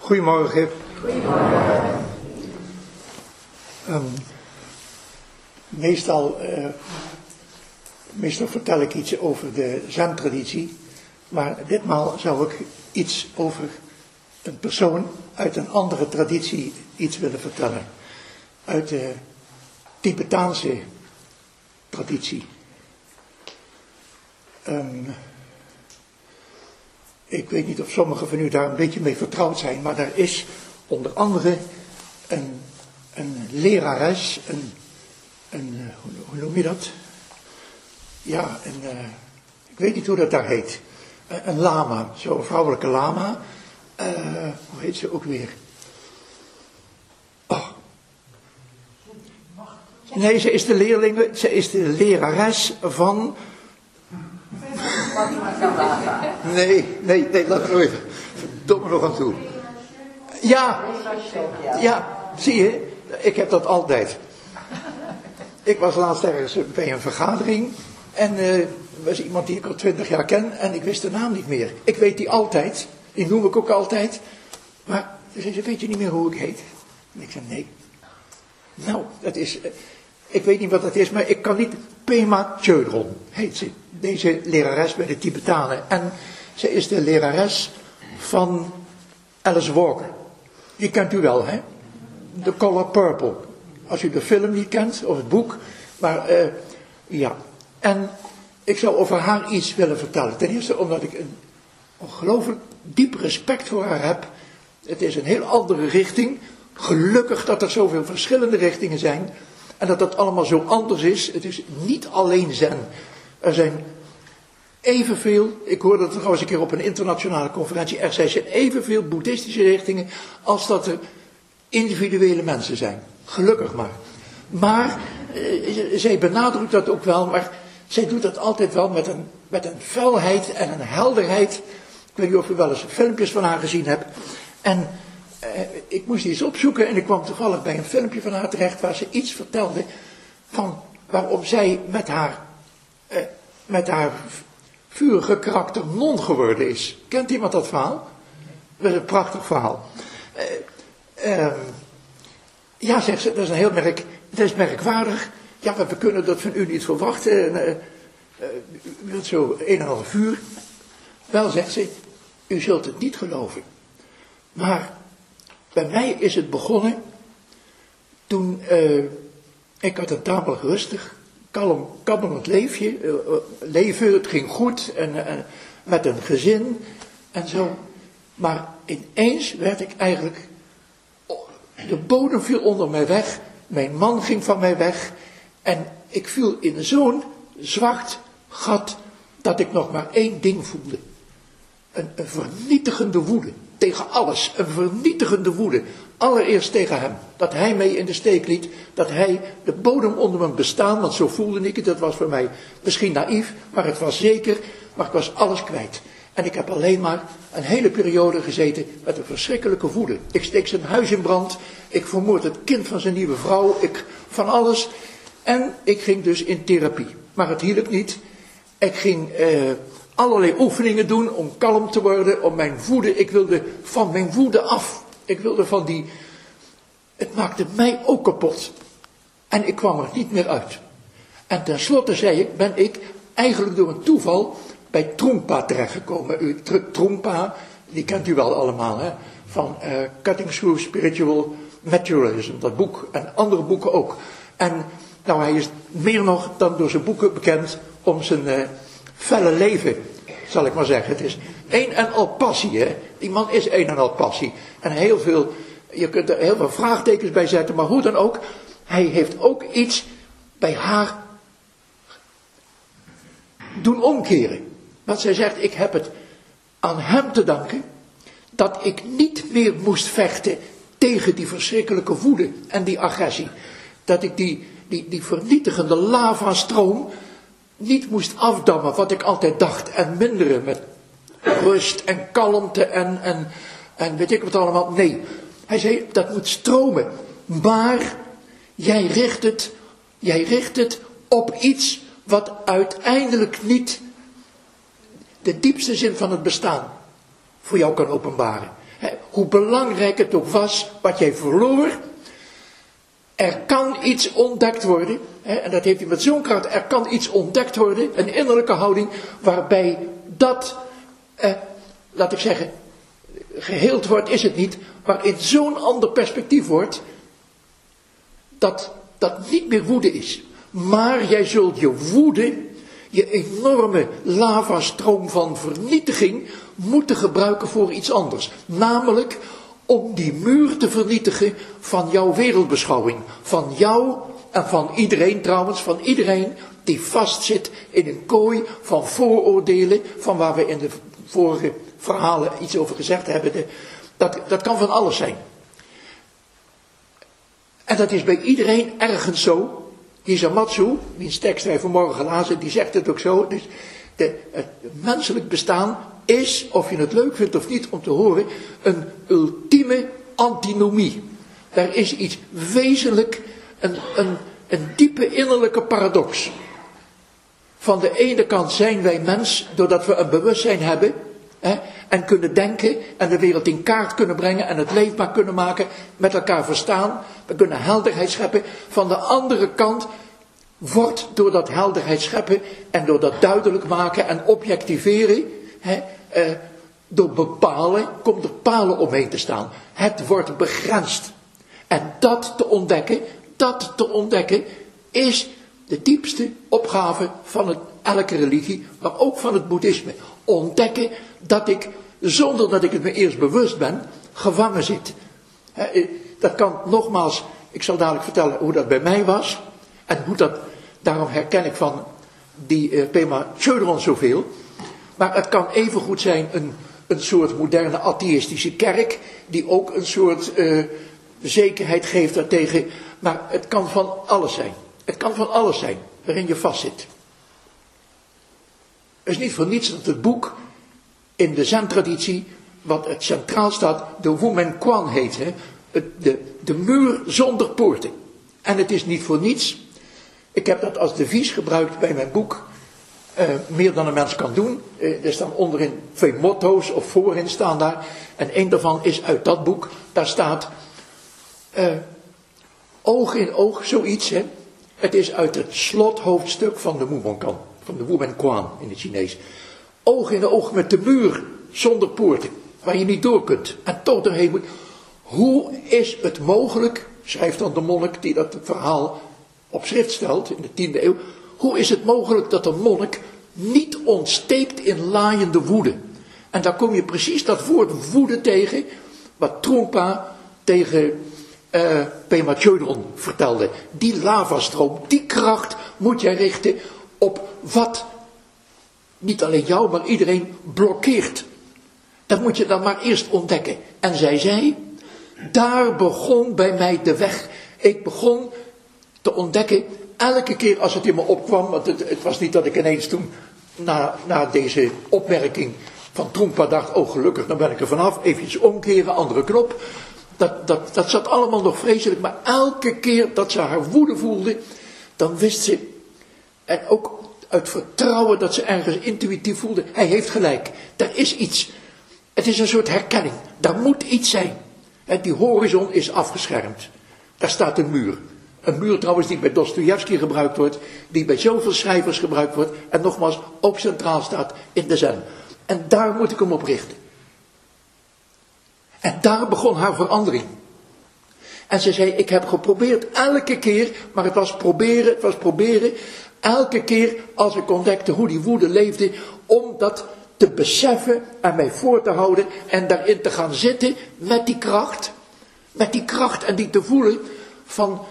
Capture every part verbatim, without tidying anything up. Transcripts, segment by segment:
Goedemorgen. Goedemorgen. Um, meestal, uh, meestal vertel ik iets over de Zen-traditie, maar ditmaal zou ik iets over een persoon uit een andere traditie iets willen vertellen. Uit de Tibetaanse traditie. Um, ik weet niet of sommigen van u daar een beetje mee vertrouwd zijn, maar daar is onder andere een, een lerares, een, een hoe, hoe noem je dat? Ja, een, uh, ik weet niet hoe dat daar heet. Een, een lama, zo'n vrouwelijke lama. Uh, hoe heet ze ook weer? Oh. Nee, ze is de leerling, ze is de lerares van... Nee, nee, nee, laat me nog even. Verdomme nog aan toe. Ja, ja, zie je, ik heb dat altijd. Ik was laatst ergens bij een vergadering en er uh, was iemand die ik al twintig jaar ken en ik wist de naam niet meer. Ik weet die altijd, die noem ik ook altijd, maar ze zei, weet je niet meer hoe ik heet? En ik zei, nee. Nou, dat is... Uh, Ik weet niet wat dat is, maar ik kan niet... Pema Chodron heet ze. Deze lerares bij de Tibetanen. En ze is de lerares van Alice Walker. Die kent u wel, hè? The Color Purple. Als u de film niet kent, of het boek. Maar, uh, ja. En ik zou over haar iets willen vertellen. Ten eerste omdat ik een ongelooflijk diep respect voor haar heb. Het is een heel andere richting. Gelukkig dat er zoveel verschillende richtingen zijn... En dat dat allemaal zo anders is. Het is niet alleen Zen. Er zijn evenveel, ik hoorde het trouwens een keer op een internationale conferentie, er zijn evenveel boeddhistische richtingen als dat er individuele mensen zijn. Gelukkig maar. Maar, eh, zij benadrukt dat ook wel, maar zij doet dat altijd wel met een, met een felheid en een helderheid. Ik weet niet of u wel eens filmpjes van haar gezien hebt. En... Uh, ik moest iets opzoeken en ik kwam toevallig bij een filmpje van haar terecht waar ze iets vertelde van waarom zij met haar, uh, met haar vurige karakter non geworden is. Kent iemand dat verhaal? Dat is een prachtig verhaal. Uh, uh, ja, zegt ze, dat is een heel merk, dat is merkwaardig. Ja, maar we kunnen dat van u niet verwachten. Uh, uh, u wilt zo een en half uur. Wel, zegt ze, u zult het niet geloven. Maar bij mij is het begonnen toen uh, ik had een tamelijk rustig, kalm, kabbelend leefje, uh, leven. Het ging goed en uh, met een gezin en zo. Maar ineens werd ik eigenlijk, de bodem viel onder mij weg, mijn man ging van mij weg en ik viel in zo'n zwart gat dat ik nog maar één ding voelde. Een, een vernietigende woede. Tegen alles, een vernietigende woede. Allereerst tegen hem. Dat hij mij in de steek liet. Dat hij de bodem onder mijn bestaan, want zo voelde ik het. Dat was voor mij misschien naïef, maar het was zeker. Maar ik was alles kwijt. En ik heb alleen maar een hele periode gezeten met een verschrikkelijke woede. Ik steek zijn huis in brand. Ik vermoord het kind van zijn nieuwe vrouw. Ik, van alles. En ik ging dus in therapie. Maar het hielp niet. Ik ging... Uh, allerlei oefeningen doen om kalm te worden, om mijn woede, ik wilde van mijn woede af. Ik wilde van die, het maakte mij ook kapot. En ik kwam er niet meer uit. En tenslotte zei ik, ben ik eigenlijk door een toeval bij Trungpa terechtgekomen. U, Trungpa, die kent u wel allemaal, hè? Van uh, Cutting Through Spiritual Materialism, dat boek en andere boeken ook. En nou, hij is meer nog dan door zijn boeken bekend om zijn... Uh, felle leven, zal ik maar zeggen. Het is een en al passie, hè. Die man is een en al passie. En heel veel, je kunt er heel veel vraagtekens bij zetten, maar hoe dan ook. Hij heeft ook iets bij haar doen omkeren. Want zij zegt, ik heb het aan hem te danken, dat ik niet meer moest vechten tegen die verschrikkelijke woede en die agressie. Dat ik die, die, die vernietigende lavastroom niet moest afdammen, wat ik altijd dacht, en minderen met rust en kalmte en, en, en weet ik wat allemaal. Nee, hij zei, dat moet stromen, maar jij richt het, jij richt het op iets wat uiteindelijk niet de diepste zin van het bestaan voor jou kan openbaren. He, hoe belangrijk het ook was wat jij verloor, er kan iets ontdekt worden, hè, en dat heeft hij met zo'n kracht, er kan iets ontdekt worden, een innerlijke houding, waarbij dat, eh, laat ik zeggen, geheeld wordt is het niet, maar in zo'n ander perspectief wordt, dat dat niet meer woede is. Maar jij zult je woede, je enorme lavastroom van vernietiging, moeten gebruiken voor iets anders. Namelijk om die muur te vernietigen van jouw wereldbeschouwing. Van jou en van iedereen trouwens, van iedereen die vastzit in een kooi van vooroordelen, van waar we in de vorige verhalen iets over gezegd hebben. Dat, dat kan van alles zijn. En dat is bij iedereen ergens zo. Hisamatsu, wiens tekst wij vanmorgen lazen, die zegt het ook zo. Dus de, het menselijk bestaan is, of je het leuk vindt of niet om te horen, een ultieme antinomie. Er is iets wezenlijk, een, een, een diepe innerlijke paradox. Van de ene kant zijn wij mens, doordat we een bewustzijn hebben, hè, en kunnen denken, en de wereld in kaart kunnen brengen, en het leefbaar kunnen maken, met elkaar verstaan, we kunnen helderheid scheppen. Van de andere kant wordt door dat helderheid scheppen, en door dat duidelijk maken en objectiveren, hè, eh, door bepalen, komt er palen omheen te staan. Het wordt begrensd. En dat te ontdekken, dat te ontdekken, is de diepste opgave van het, elke religie, maar ook van het boeddhisme. Ontdekken dat ik, zonder dat ik het me eerst bewust ben, gevangen zit. He, dat kan nogmaals, ik zal dadelijk vertellen hoe dat bij mij was. En hoe dat, daarom herken ik van die uh, Pema Chodron zoveel. Maar het kan evengoed zijn een, een soort moderne atheïstische kerk, die ook een soort uh, zekerheid geeft daartegen. Maar het kan van alles zijn. Het kan van alles zijn waarin je vastzit. Het is niet voor niets dat het boek in de Zen-traditie, wat het centraal staat, de Wumen Quan heet. Hè? De, de muur zonder poorten. En het is niet voor niets. Ik heb dat als devies gebruikt bij mijn boek. Uh, meer dan een mens kan doen. Uh, er staan onderin twee motto's, of voorin staan daar. En één daarvan is uit dat boek. Daar staat uh, oog in oog, zoiets. Hè? Het is uit het slothoofdstuk van de Wumen van de Wumen Quan in het Chinees. Oog in oog met de muur zonder poorten, waar je niet door kunt en toch doorheen moet. Hoe is het mogelijk, schrijft dan de monnik die dat verhaal op schrift stelt in de tiende eeuw, hoe is het mogelijk dat een monnik niet ontsteekt in laaiende woede? En daar kom je precies dat woord woede tegen, wat Trungpa tegen uh, Pema Chodron vertelde. Die lavastroom, die kracht moet jij richten op wat niet alleen jou, maar iedereen blokkeert. Dat moet je dan maar eerst ontdekken. En zij zei, daar begon bij mij de weg. Ik begon te ontdekken, elke keer als het in me opkwam, want het, het was niet dat ik ineens toen, na, na deze opmerking van Trungpa dacht, oh gelukkig, dan ben ik er vanaf, eventjes omkeren, andere knop. Dat, dat, dat zat allemaal nog vreselijk, maar elke keer dat ze haar woede voelde, dan wist ze, en ook uit vertrouwen dat ze ergens intuïtief voelde, hij heeft gelijk, er is iets. Het is een soort herkenning, daar moet iets zijn. En die horizon is afgeschermd. Daar staat een muur. Een muur trouwens die bij Dostojevski gebruikt wordt, die bij zoveel schrijvers gebruikt wordt, en nogmaals ook centraal staat in de Zen. En daar moet ik hem op richten. En daar begon haar verandering. En ze zei, ik heb geprobeerd elke keer, maar het was proberen, het was proberen, elke keer als ik ontdekte hoe die woede leefde, om dat te beseffen en mij voor te houden en daarin te gaan zitten met die kracht, met die kracht en die te voelen van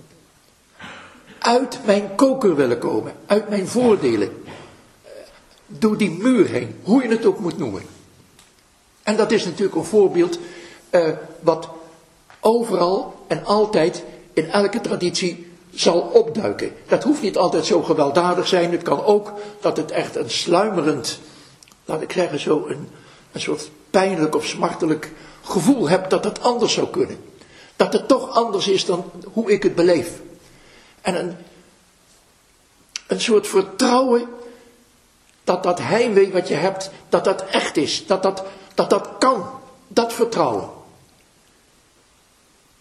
uit mijn koker willen komen, uit mijn voordelen, door die muur heen, hoe je het ook moet noemen. En dat is natuurlijk een voorbeeld uh, wat overal en altijd in elke traditie zal opduiken. Dat hoeft niet altijd zo gewelddadig zijn. Het kan ook dat het echt een sluimerend, laat ik zeggen zo, een, een soort pijnlijk of smartelijk gevoel hebt dat het anders zou kunnen. Dat het toch anders is dan hoe ik het beleef. En een, een soort vertrouwen dat dat heimwee wat je hebt, dat dat echt is. Dat dat, dat, dat kan. Dat vertrouwen.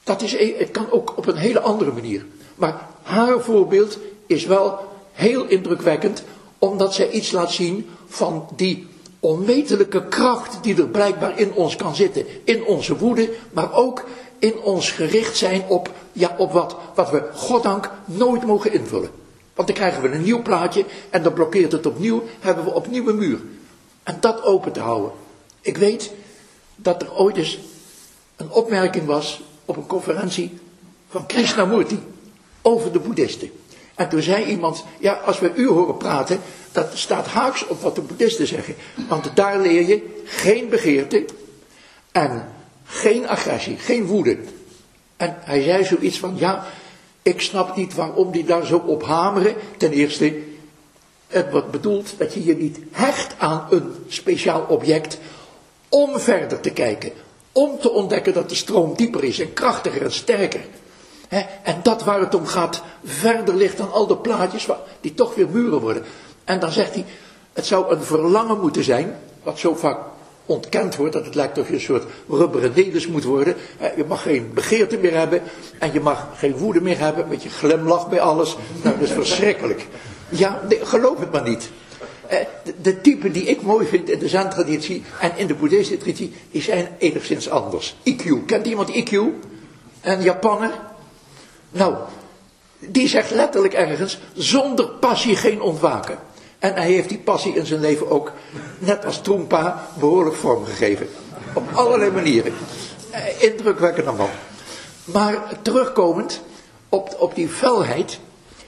Dat is, het kan ook op een hele andere manier. Maar haar voorbeeld is wel heel indrukwekkend, omdat zij iets laat zien van die onmetelijke kracht die er blijkbaar in ons kan zitten. In onze woede, maar ook in ons gericht zijn op, ja, op wat, wat we, goddank, nooit mogen invullen. Want dan krijgen we een nieuw plaatje en dan blokkeert het opnieuw, hebben we opnieuw een muur. En dat open te houden. Ik weet dat er ooit eens een opmerking was op een conferentie van Krishnamurti over de boeddhisten. En toen zei iemand, ja, als we u horen praten, dat staat haaks op wat de boeddhisten zeggen. Want daar leer je geen begeerte en geen agressie, geen woede. En hij zei zoiets van, ja, ik snap niet waarom die daar zo op hameren. Ten eerste, het wordt bedoeld dat je je niet hecht aan een speciaal object om verder te kijken. Om te ontdekken dat de stroom dieper is en krachtiger en sterker. He, en dat waar het om gaat verder ligt dan al de plaatjes die toch weer muren worden. En dan zegt hij, het zou een verlangen moeten zijn, wat zo vaak ontkend wordt, dat het lijkt of je een soort rubberen nelis moet worden. He, je mag geen begeerte meer hebben en je mag geen woede meer hebben, met je glimlach bij alles. Nou, dat is verschrikkelijk. Ja, nee, geloof het maar niet. De, de typen die ik mooi vind in de Zen-traditie en in de boeddhistische traditie, die zijn enigszins anders. I Q, kent iemand I Q? Een Japanner? Nou, die zegt letterlijk ergens, zonder passie geen ontwaken. En hij heeft die passie in zijn leven ook, net als Trungpa, behoorlijk vormgegeven. Op allerlei manieren. Eh, indrukwekkende man. Maar terugkomend op, op die felheid.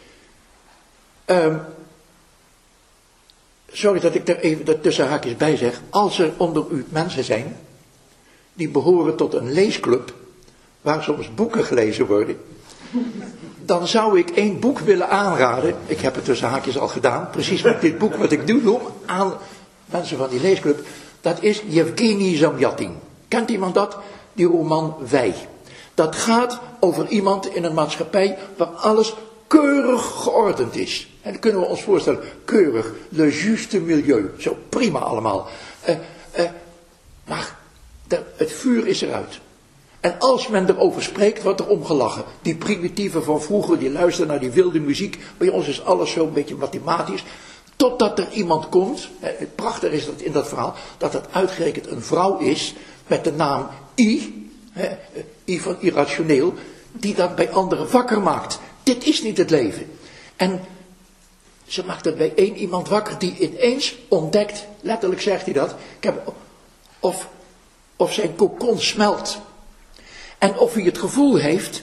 Um, sorry dat ik er even er tussen haakjes bij zeg. Als er onder u mensen zijn die behoren tot een leesclub, waar soms boeken gelezen worden, dan zou ik één boek willen aanraden. Ik heb het tussen haakjes al gedaan. Precies met dit boek wat ik nu noem aan mensen van die leesclub. Dat is Yevgeny Zamyatin. Kent iemand dat? Die roman Wij. Dat gaat over iemand in een maatschappij waar alles keurig geordend is. En dat kunnen we ons voorstellen. Keurig. Le juste milieu. Zo prima allemaal. Uh, uh, maar de, het vuur is eruit. En als men erover spreekt, wordt er omgelachen. Die primitieven van vroeger, die luisteren naar die wilde muziek. Bij ons is alles zo'n beetje mathematisch. Totdat er iemand komt, het prachtige is dat in dat verhaal, dat het uitgerekend een vrouw is met de naam I, I van irrationeel, die dat bij anderen wakker maakt. Dit is niet het leven. En ze maakt het bij één iemand wakker die ineens ontdekt, letterlijk zegt hij dat, ik heb, of, of zijn kokon smelt. En of hij het gevoel heeft,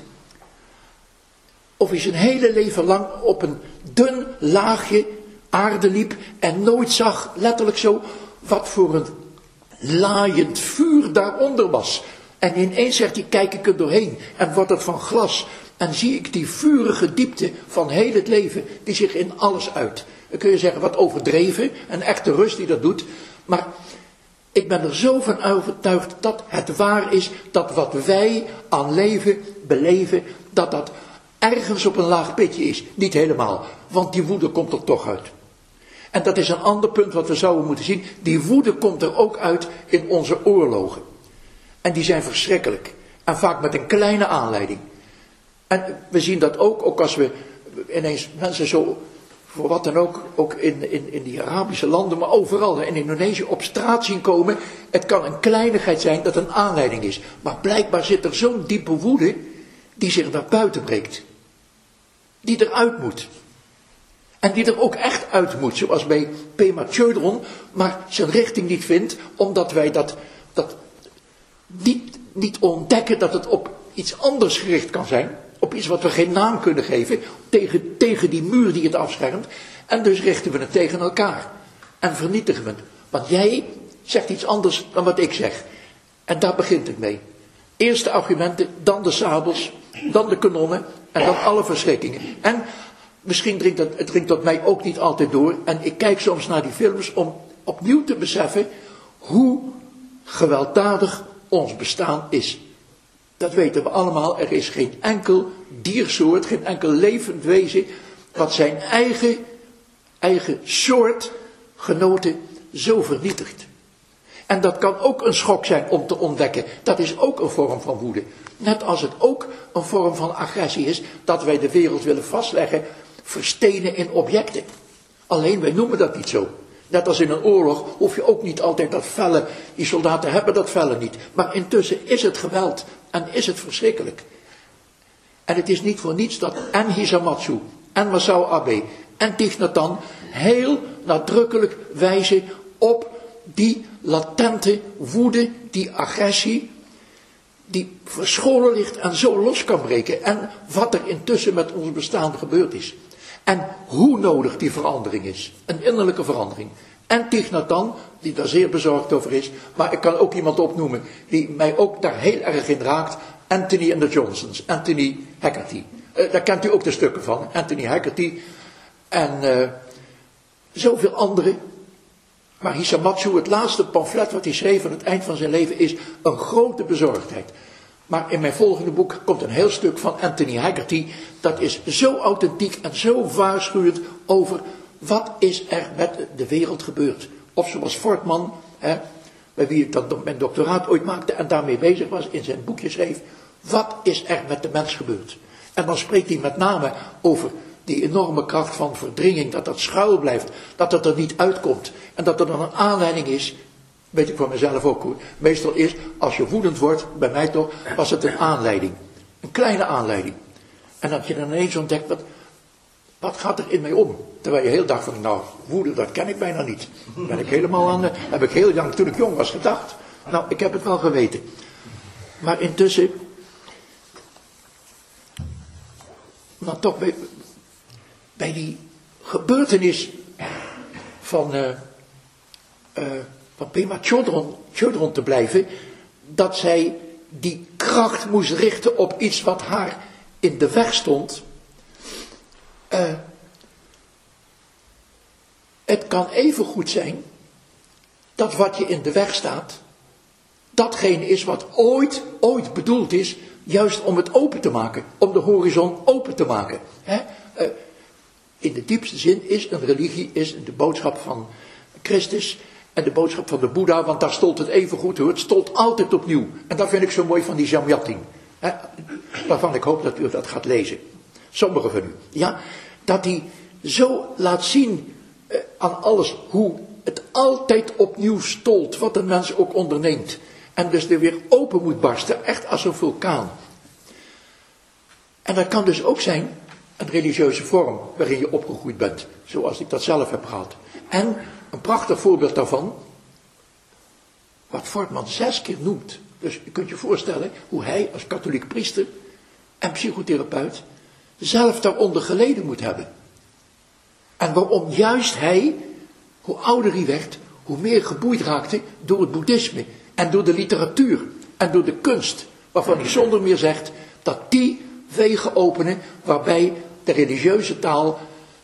of hij zijn hele leven lang op een dun laagje aarde liep en nooit zag, letterlijk zo, wat voor een laaiend vuur daaronder was. En ineens zegt hij, kijk ik er doorheen en wordt het van glas. En zie ik die vurige diepte van heel het leven, die zich in alles uit. Dan kun je zeggen, wat overdreven, een echte rust die dat doet. Maar ik ben er zo van overtuigd dat het waar is, dat wat wij aan leven beleven, dat dat ergens op een laag pitje is. Niet helemaal, want die woede komt er toch uit. En dat is een ander punt wat we zouden moeten zien. Die woede komt er ook uit in onze oorlogen. En die zijn verschrikkelijk. En vaak met een kleine aanleiding. En we zien dat ook, ook als we ineens mensen zo, voor wat dan ook, ook in, in, in die Arabische landen, maar overal in Indonesië op straat zien komen. Het kan een kleinigheid zijn dat een aanleiding is. Maar blijkbaar zit er zo'n diepe woede die zich naar buiten breekt. Die eruit moet. En die er ook echt uit moet, zoals bij Pema Chodron, maar zijn richting niet vindt, omdat wij dat, dat niet, niet ontdekken dat het op iets anders gericht kan zijn. Op iets wat we geen naam kunnen geven, tegen, tegen die muur die het afschermt. En dus richten we het tegen elkaar. En vernietigen we het. Want jij zegt iets anders dan wat ik zeg. En daar begint het mee. Eerst de argumenten, dan de sabels, dan de kanonnen en dan alle verschrikkingen. En misschien dringt dat, het dringt tot mij ook niet altijd door. En ik kijk soms naar die films om opnieuw te beseffen hoe gewelddadig ons bestaan is. Dat weten we allemaal. Er is geen enkel diersoort, geen enkel levend wezen wat zijn eigen, eigen soortgenoten zo vernietigt. En dat kan ook een schok zijn om te ontdekken. Dat is ook een vorm van woede. Net als het ook een vorm van agressie is, dat wij de wereld willen vastleggen, verstenen in objecten. Alleen wij noemen dat niet zo. Net als in een oorlog hoef je ook niet altijd dat felle, die soldaten hebben dat felle niet. Maar intussen is het geweld en is het verschrikkelijk. En het is niet voor niets dat en Hisamatsu en Masao Abe en Thich Nhat Hanh heel nadrukkelijk wijzen op die latente woede, die agressie, die verscholen ligt en zo los kan breken. En wat er intussen met ons bestaan gebeurd is. En hoe nodig die verandering is. Een innerlijke verandering. En Thich Nhat Hanh, die daar zeer bezorgd over is. Maar ik kan ook iemand opnoemen die mij ook daar heel erg in raakt. Anthony and the Johnsons. Anthony Heckerty. Uh, daar kent u ook de stukken van. Anthony Heckerty. En uh, zoveel anderen. Maar Hisamatsu, het laatste pamflet wat hij schreef aan het eind van zijn leven, is een grote bezorgdheid. Maar in mijn volgende boek komt een heel stuk van Anthony Heckerty. Dat is zo authentiek en zo waarschuwend over wat is er met de wereld gebeurd. Of zoals Fortman, hè, bij wie ik dat mijn doctoraat ooit maakte en daarmee bezig was, in zijn boekje schreef. Wat is er met de mens gebeurd? En dan spreekt hij met name over die enorme kracht van verdringing, dat dat schuil blijft, dat het er niet uitkomt. En dat er dan een aanleiding is, weet ik van mezelf ook hoor. Meestal is, als je woedend wordt, bij mij toch, was het een aanleiding. Een kleine aanleiding. En dat je dan ineens ontdekt, wat, wat gaat er in mij om? Terwijl je heel dag van, nou, woede, dat ken ik bijna niet. Ben ik helemaal aan de, heb ik heel lang, toen ik jong was, gedacht. Nou, ik heb het wel geweten. Maar intussen, dan toch bij, bij die gebeurtenis van, uh, uh, van Pema Chodron, Chodron te blijven, dat zij die kracht moest richten op iets wat haar in de weg stond. Uh, het kan even goed zijn dat wat je in de weg staat, datgene is wat ooit, ooit bedoeld is, juist om het open te maken, om de horizon open te maken. Hè? Uh, in de diepste zin is een religie is de boodschap van Christus en de boodschap van de Boeddha, want daar stolt het even goed hoor, het stolt altijd opnieuw. En dat vind ik zo mooi van die Jamyatin, hè? Waarvan ik hoop dat u dat gaat lezen. Sommigen van u. Ja, dat hij zo laat zien uh, aan alles hoe het altijd opnieuw stolt, wat een mens ook onderneemt. En dus er weer open moet barsten, echt als een vulkaan. En dat kan dus ook zijn een religieuze vorm waarin je opgegroeid bent, zoals ik dat zelf heb gehad. En een prachtig voorbeeld daarvan, wat Fortman zes keer noemt. Dus je kunt je voorstellen hoe hij als katholiek priester en psychotherapeut zelf daaronder geleden moet hebben. En waarom juist hij, hoe ouder hij werd, hoe meer geboeid raakte door het boeddhisme en door de literatuur en door de kunst, waarvan hij zonder meer zegt dat die wegen openen waarbij de religieuze taal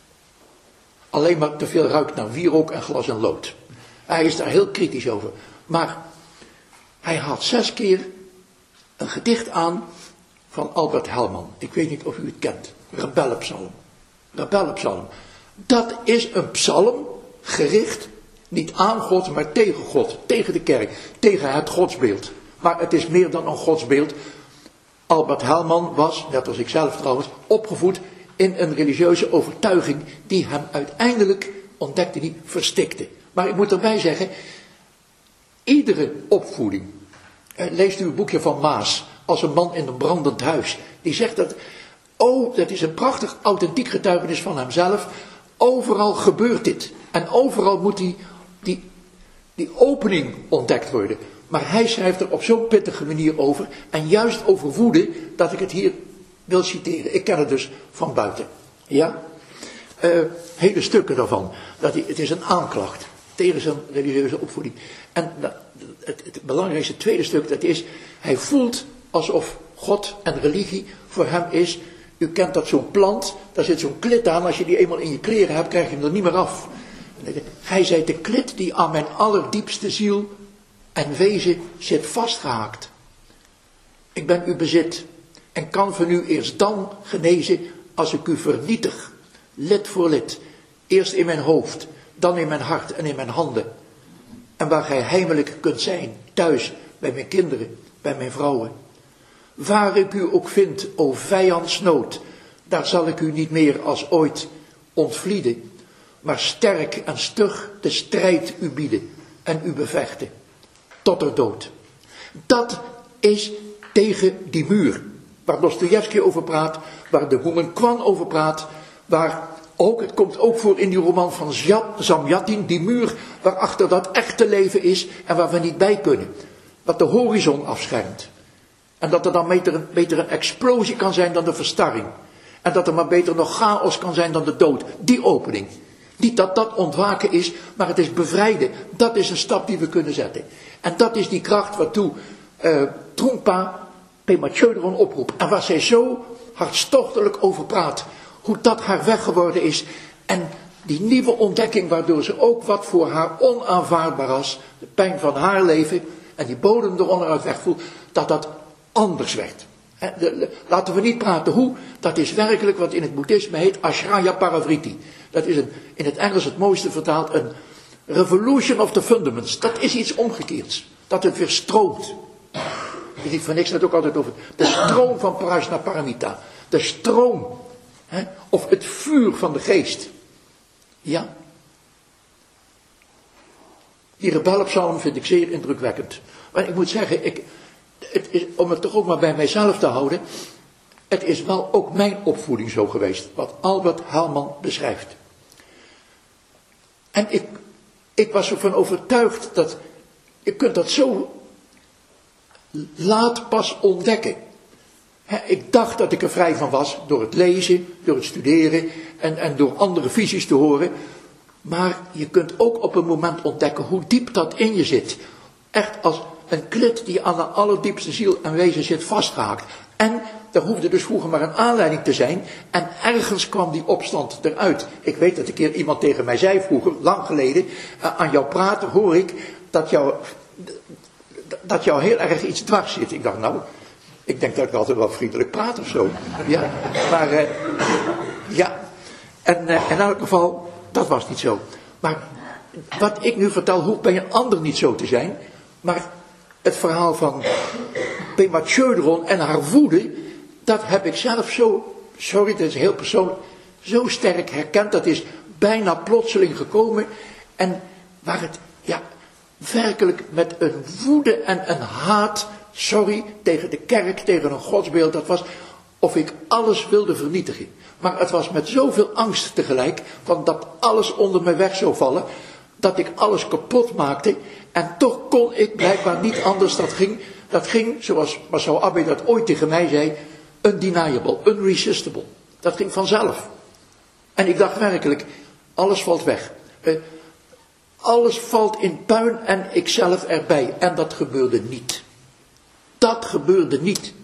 alleen maar te veel ruikt naar wierook en glas en lood. Hij is daar heel kritisch over. Maar hij had zes keer een gedicht aan van Albert Helman. Ik weet niet of u het kent. Rebellenpsalm. Rebellenpsalm. Dat is een psalm gericht niet aan God, maar tegen God. Tegen de kerk. Tegen het godsbeeld. Maar het is meer dan een godsbeeld. Albert Helman was, net als ik zelf trouwens, opgevoed in een religieuze overtuiging die hem uiteindelijk, ontdekte hij, verstikte. Maar ik moet erbij zeggen, iedere opvoeding, eh, leest u het boekje van Maas, als een man in een brandend huis, die zegt dat, oh, dat is een prachtig authentiek getuigenis van hemzelf, overal gebeurt dit. En overal moet die, die, die opening ontdekt worden. Maar hij schrijft er op zo'n pittige manier over, en juist over woede, dat ik het hier wil citeren. Ik ken het dus van buiten. Ja? Uh, hele stukken daarvan. Dat hij, het is een aanklacht tegen zijn religieuze opvoeding. En dat, het, het belangrijkste tweede stuk, dat is, hij voelt alsof God en religie voor hem is. U kent dat zo'n plant, daar zit zo'n klit aan, als je die eenmaal in je kleren hebt, krijg je hem er niet meer af. Hij zei, de klit die aan mijn allerdiepste ziel en wezen zit vastgehaakt. Ik ben uw bezit en kan van u eerst dan genezen als ik u vernietig, lid voor lid. Eerst in mijn hoofd, dan in mijn hart en in mijn handen. en waar gij heimelijk kunt zijn, thuis, bij mijn kinderen, bij mijn vrouwen. Waar ik u ook vind, o vijandsnood, daar zal ik u niet meer als ooit ontvlieden, maar sterk en stug de strijd u bieden en u bevechten, tot de dood. Dat is tegen die muur, waar Dostojevski over praat, waar de Woemen Kwan over praat, waar ook, het komt ook voor in die roman van Zamjatin, die muur waarachter dat echte leven is en waar we niet bij kunnen. Wat de horizon afschermt. En dat er dan beter een, beter een explosie kan zijn dan de verstarring. En dat er maar beter nog chaos kan zijn dan de dood. Die opening. Niet dat dat ontwaken is, maar het is bevrijden. Dat is een stap die we kunnen zetten. En dat is die kracht waartoe uh, Trungpa Pema Chodron oproept. En waar zij zo hartstochtelijk over praat. Hoe dat haar weg geworden is. En die nieuwe ontdekking waardoor ze ook wat voor haar onaanvaardbaar was. De pijn van haar leven. En die bodem eronder uit wegvoelt. Dat dat anders werd. He, de, de, laten we niet praten hoe. Dat is werkelijk wat in het boeddhisme heet Ashraya Paravriti. Dat is een, in het Engels het mooiste vertaald een revolution of the fundaments. Dat is iets omgekeerds. Dat het weer stroomt. Je ziet van niks net ook altijd over de stroom van Prajna Paramita. De stroom. He, of het vuur van de geest. Ja. Die rebellenpsalm vind ik zeer indrukwekkend. Maar ik moet zeggen, ik, het is, om het toch ook maar bij mijzelf te houden. Het is wel ook mijn opvoeding zo geweest. Wat Albert Haelman beschrijft. En ik, ik was ervan overtuigd dat je kunt dat zo laat pas ontdekken. He, ik dacht dat ik er vrij van was door het lezen, door het studeren en, en door andere visies te horen. Maar je kunt ook op een moment ontdekken hoe diep dat in je zit. Echt als een klit die aan de allerdiepste ziel en wezen zit vastgehaakt. En er hoefde dus vroeger maar een aanleiding te zijn. En ergens kwam die opstand eruit. Ik weet dat een keer iemand tegen mij zei vroeger, lang geleden. Uh, aan jou praten hoor ik dat jou, dat jou heel erg iets dwars zit. Ik dacht nou, ik denk dat ik altijd wel vriendelijk praat of zo. Ja, maar uh, ja. En uh, in elk geval, dat was niet zo. Maar wat ik nu vertel, hoeft bij een ander niet zo te zijn. Maar het verhaal van Pema Chodron en haar woede, dat heb ik zelf zo, sorry, dat is heel persoonlijk, zo sterk herkend. Dat is bijna plotseling gekomen. En waar het, ja, werkelijk met een woede en een haat, sorry, tegen de kerk, tegen een godsbeeld, dat was of ik alles wilde vernietigen. Maar het was met zoveel angst tegelijk, van dat alles onder me weg zou vallen, dat ik alles kapot maakte. En toch kon ik blijkbaar niet anders. Dat ging, dat ging zoals Masao Abe dat ooit tegen mij zei, undeniable, unresistible. Dat ging vanzelf. En ik dacht werkelijk, alles valt weg. Uh, alles valt in puin en ikzelf erbij. En dat gebeurde niet. Dat gebeurde niet.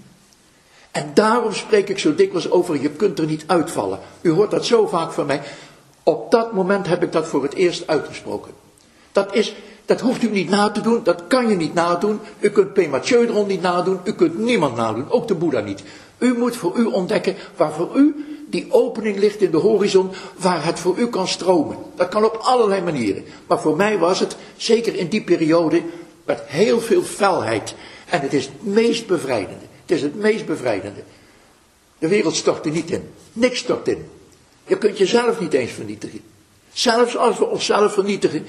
En daarom spreek ik zo dikwijls over, je kunt er niet uitvallen. U hoort dat zo vaak van mij. Op dat moment heb ik dat voor het eerst uitgesproken. Dat is, dat hoeft u niet na te doen, dat kan je niet nadoen. U kunt Pema Chodron niet nadoen, u kunt niemand nadoen, ook de Boeddha niet. U moet voor u ontdekken waar voor u die opening ligt in de horizon, waar het voor u kan stromen. Dat kan op allerlei manieren. Maar voor mij was het, zeker in die periode, met heel veel felheid. En het is het meest bevrijdende. Het is het meest bevrijdende. De wereld stort er niet in. Niks stort in. Je kunt jezelf niet eens vernietigen. Zelfs als we onszelf vernietigen.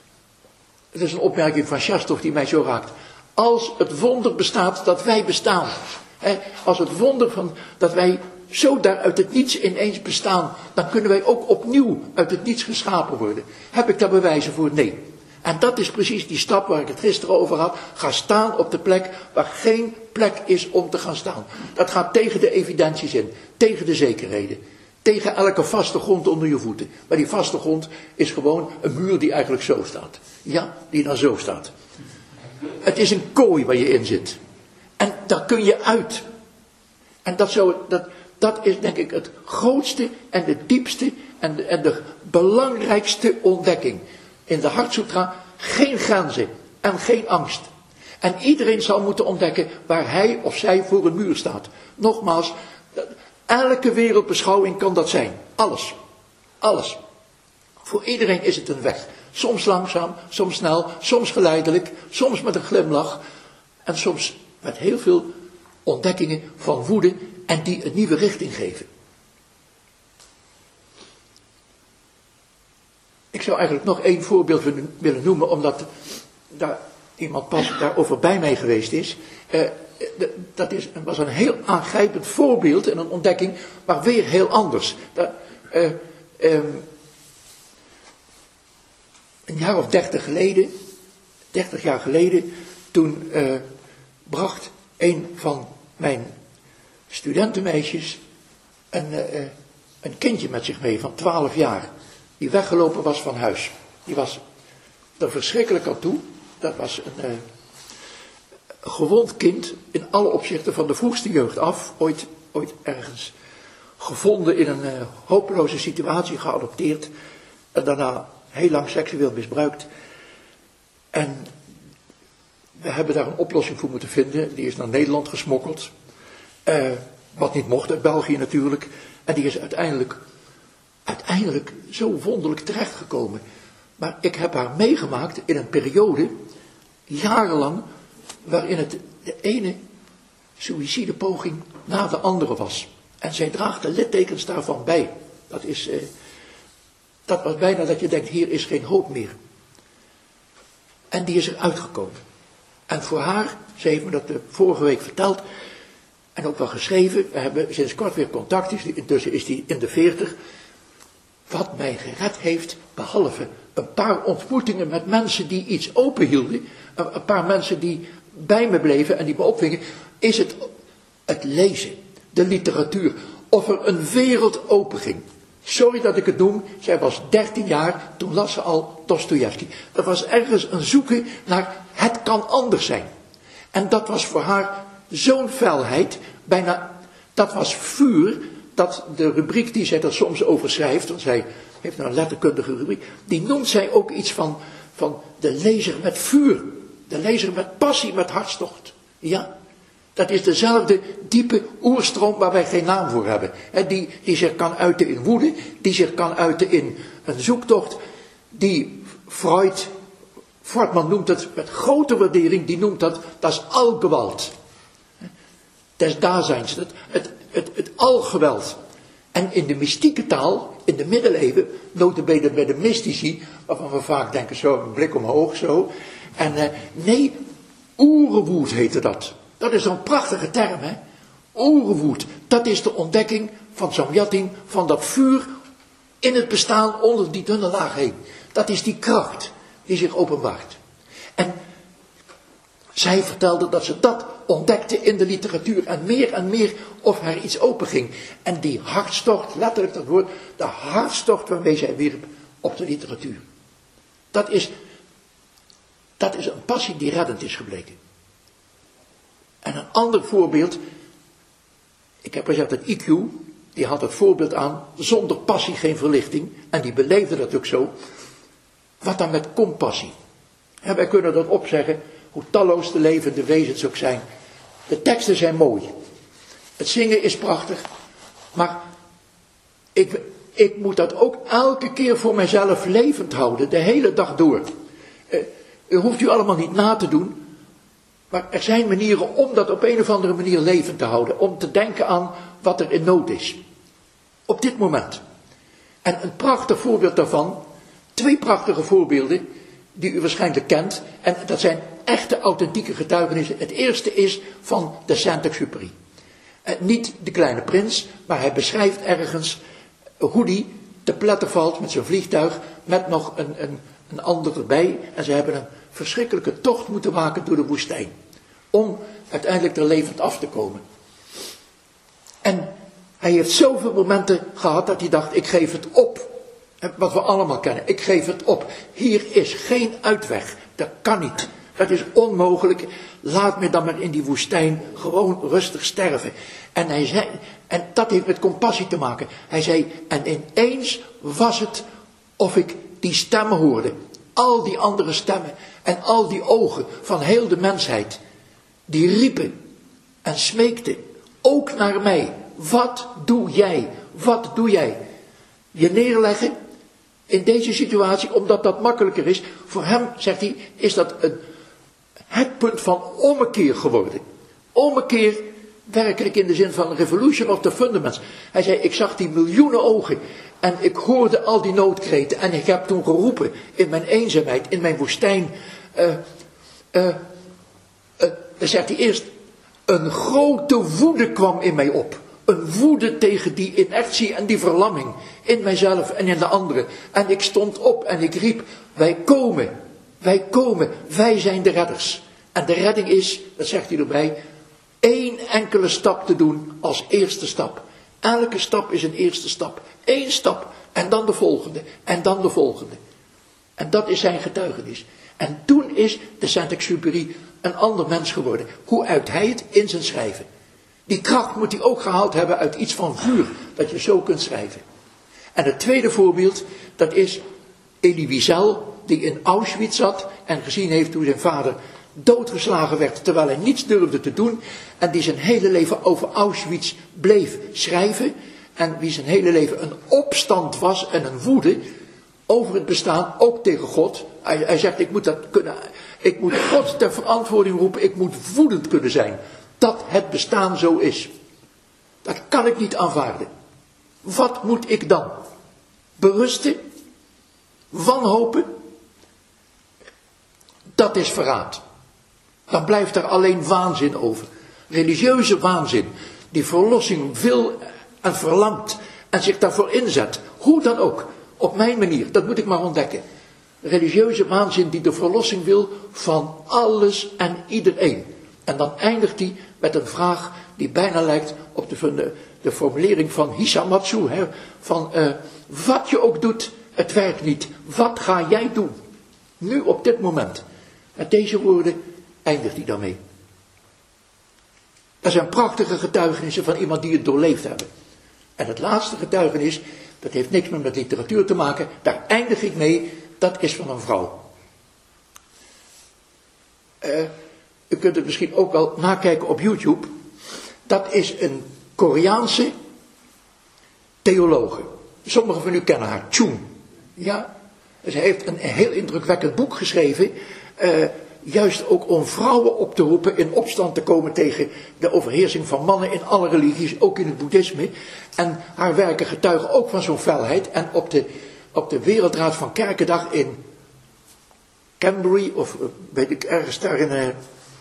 Het is een opmerking van Shastov die mij zo raakt. Als het wonder bestaat dat wij bestaan. Hè, als het wonder van dat wij zo daar uit het niets ineens bestaan. Dan kunnen wij ook opnieuw uit het niets geschapen worden. Heb ik daar bewijzen voor? Nee. En dat is precies die stap waar ik het gisteren over had. Ga staan op de plek waar geen plek is om te gaan staan. Dat gaat tegen de evidenties in. Tegen de zekerheden. Tegen elke vaste grond onder je voeten. Maar die vaste grond is gewoon een muur die eigenlijk zo staat. Ja, die dan zo staat. Het is een kooi waar je in zit. En daar kun je uit. En dat, zou, dat, dat is denk ik het grootste en de diepste en de, en de belangrijkste ontdekking. In de Hartsutra geen grenzen en geen angst. En iedereen zal moeten ontdekken waar hij of zij voor een muur staat. Nogmaals, elke wereldbeschouwing kan dat zijn. Alles. Alles. Voor iedereen is het een weg. Soms langzaam, soms snel, soms geleidelijk, soms met een glimlach. En soms met heel veel ontdekkingen van woede en die een nieuwe richting geven. Ik zou eigenlijk nog één voorbeeld willen noemen, omdat daar iemand pas daarover bij mij geweest is. Uh, dat is, was een heel aangrijpend voorbeeld en een ontdekking, maar weer heel anders. Dat, uh, um, een jaar of dertig geleden, dertig jaar geleden, toen uh, bracht een van mijn studentenmeisjes een, uh, een kindje met zich mee van twaalf jaar. Die weggelopen was van huis. Die was er verschrikkelijk aan toe. Dat was een uh, gewond kind in alle opzichten van de vroegste jeugd af. Ooit, ooit ergens gevonden in een uh, hopeloze situatie, geadopteerd. En daarna heel lang seksueel misbruikt. En we hebben daar een oplossing voor moeten vinden. Die is naar Nederland gesmokkeld. Uh, wat niet mocht, uit België natuurlijk. En die is uiteindelijk... uiteindelijk zo wonderlijk terechtgekomen. Maar ik heb haar meegemaakt in een periode, jarenlang, waarin het de ene suïcidepoging na de andere was. En zij draagt de littekens daarvan bij. Dat is, eh, dat was bijna dat je denkt, hier is geen hoop meer. En die is er uitgekomen. En voor haar, ze heeft me dat de vorige week verteld, en ook wel geschreven, we hebben sinds kort weer contact, intussen is die in de veertig. Wat mij gered heeft, behalve een paar ontmoetingen met mensen die iets openhielden, een paar mensen die bij me bleven en die me opvingen, is het het lezen, de literatuur, of er een wereld openging. Sorry dat ik het noem, zij was dertien jaar, toen las ze al Dostojevski. Dat was ergens een zoeken naar het kan anders zijn. En dat was voor haar zo'n felheid, bijna, dat was vuur. Dat de rubriek die zij er soms over schrijft, want zij heeft nou een letterkundige rubriek, die noemt zij ook iets van, van de lezer met vuur. De lezer met passie, met hartstocht. Ja, dat is dezelfde diepe oerstroom waar wij geen naam voor hebben. He, die, die zich kan uiten in woede, die zich kan uiten in een zoektocht, die Freud, Fortman noemt het met grote waardering, die noemt dat, dat is algewalt. Des daseins, het, het Het, het algeweld. En in de mystieke taal, in de middeleeuwen, nota bene bij de mystici, waarvan we vaak denken zo, een blik omhoog zo. En uh, nee, oerewoed heette dat. Dat is zo'n prachtige term, hè. Oerewoed, dat is de ontdekking van Samyatin, van dat vuur in het bestaan onder die dunne laag heen. Dat is die kracht die zich openbaart. En zij vertelde dat ze dat ontdekte in de literatuur en meer en meer of er iets openging. En die hartstocht, letterlijk dat woord, de hartstocht waarmee zij wierp op de literatuur. Dat is, dat is een passie die reddend is gebleken. En een ander voorbeeld, ik heb gezegd dat I Q, die had het voorbeeld aan, zonder passie geen verlichting, en die beleefde dat ook zo. Wat dan met compassie? En wij kunnen dat opzeggen, hoe talloos de levende wezens ook zijn. De teksten zijn mooi. Het zingen is prachtig. Maar ik, ik moet dat ook elke keer voor mijzelf levend houden. De hele dag door. Uh, u hoeft u allemaal niet na te doen. Maar er zijn manieren om dat op een of andere manier levend te houden. Om te denken aan wat er in nood is. Op dit moment. En een prachtig voorbeeld daarvan. Twee prachtige voorbeelden. Die u waarschijnlijk kent. En dat zijn echte authentieke getuigenissen. Het eerste is van de Saint-Exupéry. Eh, niet de kleine prins, maar hij beschrijft ergens hoe die te pletter valt met zijn vliegtuig. Met nog een, een, een ander erbij. En ze hebben een verschrikkelijke tocht moeten maken door de woestijn. Om uiteindelijk er levend af te komen. En hij heeft zoveel momenten gehad dat hij dacht, ik geef het op. Wat we allemaal kennen, ik geef het op. Hier is geen uitweg. Dat kan niet. Dat is onmogelijk. Laat me dan maar in die woestijn gewoon rustig sterven. En hij zei, en dat heeft met compassie te maken. Hij zei, en ineens was het of ik die stemmen hoorde. Al die andere stemmen en al die ogen van heel de mensheid. Die riepen en smeekten, ook naar mij. Wat doe jij? Wat doe jij? Je neerleggen In deze situatie, omdat dat makkelijker is, voor hem, zegt hij, is dat een, het punt van ommekeer geworden. Ommekeer, werkelijk in de zin van revolution of the fundamentals. Hij zei, ik zag die miljoenen ogen en ik hoorde al die noodkreten en ik heb toen geroepen in mijn eenzaamheid, in mijn woestijn. Uh, uh, uh, dan zegt hij eerst, een grote woede kwam in mij op. Een woede tegen die inertie en die verlamming in mijzelf en in de anderen. En ik stond op en ik riep, wij komen, wij komen, wij zijn de redders. En de redding is, dat zegt hij erbij, één enkele stap te doen als eerste stap. Elke stap is een eerste stap. Eén stap en dan de volgende en dan de volgende. En dat is zijn getuigenis. En toen is de Saint-Exupéry een ander mens geworden. Hoe uit hij het in zijn schrijven? Die kracht moet hij ook gehaald hebben uit iets van vuur, dat je zo kunt schrijven. En het tweede voorbeeld, dat is Elie Wiesel, die in Auschwitz zat en gezien heeft hoe zijn vader doodgeslagen werd, terwijl hij niets durfde te doen, en die zijn hele leven over Auschwitz bleef schrijven, en wie zijn hele leven een opstand was en een woede over het bestaan, ook tegen God. Hij, hij zegt, ik moet dat kunnen, ik moet God ter verantwoording roepen, ik moet woedend kunnen zijn. Dat het bestaan zo is. Dat kan ik niet aanvaarden. Wat moet ik dan? Berusten? Wanhopen? Dat is verraad. Dan blijft er alleen waanzin over. Religieuze waanzin. Die verlossing wil en verlangt. En zich daarvoor inzet. Hoe dan ook. Op mijn manier. Dat moet ik maar ontdekken. Religieuze waanzin die de verlossing wil van alles en iedereen. En dan eindigt hij met een vraag die bijna lijkt op de, de formulering van Hisamatsu. Hè, van uh, wat je ook doet, het werkt niet. Wat ga jij doen? Nu op dit moment. Met deze woorden eindigt hij daarmee. Dat zijn prachtige getuigenissen van iemand die het doorleefd hebben. En het laatste getuigenis, dat heeft niks meer met literatuur te maken. Daar eindig ik mee. Dat is van een vrouw. Uh, U kunt het misschien ook wel nakijken op YouTube. Dat is een Koreaanse theologe. Sommigen van u kennen haar, Choon. Ja, ze heeft een heel indrukwekkend boek geschreven. Uh, juist ook om vrouwen op te roepen in opstand te komen tegen de overheersing van mannen in alle religies, ook in het boeddhisme. En haar werken getuigen ook van zo'n felheid. En op de, op de Wereldraad van Kerkendag in Canberra, of weet ik ergens daar in... Uh,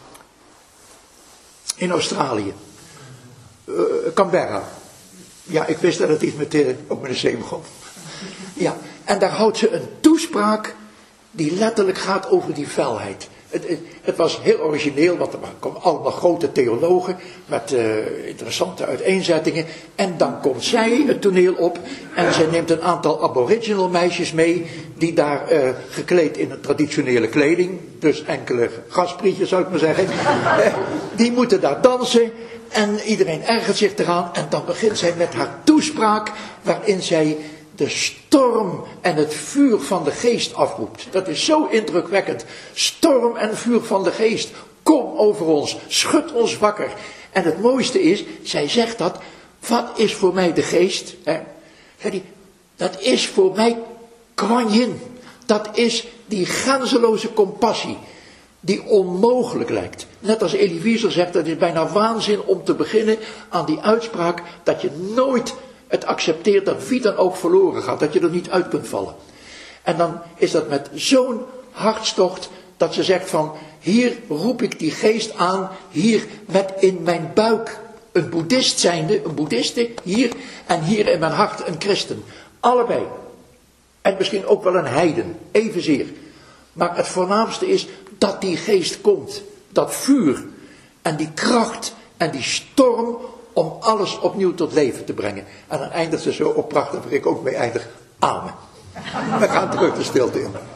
In Australië. Uh, Canberra. Ja, ik wist dat het iets met, uh, ook met een C begon. Ja, en daar houdt ze een toespraak die letterlijk gaat over die felheid. Het, het, het was heel origineel, want er komen allemaal grote theologen met uh, interessante uiteenzettingen. En dan komt zij het toneel op en zij neemt een aantal aboriginal meisjes mee, die daar uh, gekleed in een traditionele kleding, dus enkele gasprietjes zou ik maar zeggen, uh, die moeten daar dansen en iedereen ergert zich eraan. En dan begint zij met haar toespraak waarin zij de storm en het vuur van de geest afroept. Dat is zo indrukwekkend. Storm en vuur van de geest. Kom over ons. Schud ons wakker. En het mooiste is, zij zegt dat. Wat is voor mij de geest? Hè? Dat is voor mij Kuan Yin. Dat is die grenzeloze compassie. Die onmogelijk lijkt. Net als Elie Wiesel zegt, dat is bijna waanzin om te beginnen aan die uitspraak dat je nooit het accepteert dat wie dan ook verloren gaat. Dat je er niet uit kunt vallen. En dan is dat met zo'n hartstocht dat ze zegt van, hier roep ik die geest aan, hier met in mijn buik een boeddhist zijnde, een boeddhiste, hier en hier in mijn hart een christen. Allebei. En misschien ook wel een heiden, evenzeer. Maar het voornaamste is dat die geest komt. Dat vuur en die kracht en die storm om alles opnieuw tot leven te brengen. En dan eindigt ze zo op prachtig, waar ik ook mee eindig. Amen. We gaan terug de stilte in.